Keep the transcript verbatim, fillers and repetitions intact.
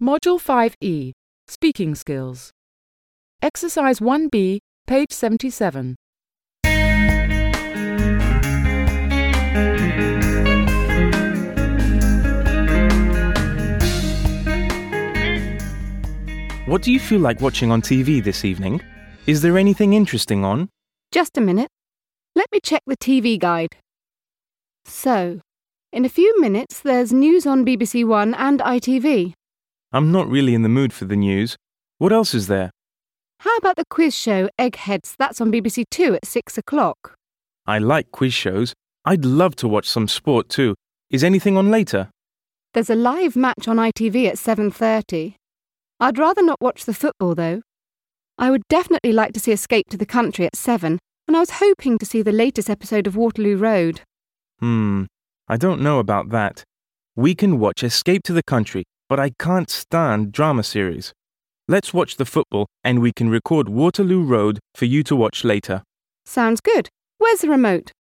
Module five E, Speaking Skills. Exercise one B, page seventy-seven. What do you feel like watching on T V this evening? Is there anything interesting on? Just a minute. Let me check the T V guide. So, in a few minutes there's news on B B C One and I T V. I'm not really in the mood for the news. What else is there? How about the quiz show Eggheads? That's on B B C Two at six o'clock. I like quiz shows. I'd love to watch some sport too. Is anything on later? There's a live match on I T V at seven thirty. I'd rather not watch the football though. I would definitely like to see Escape to the Country at seven, and I was hoping to see the latest episode of Waterloo Road. Hmm, I don't know about that. We can watch Escape to the Country, but I can't stand drama series. Let's watch the football and we can record Waterloo Road for you to watch later. Sounds good. Where's the remote?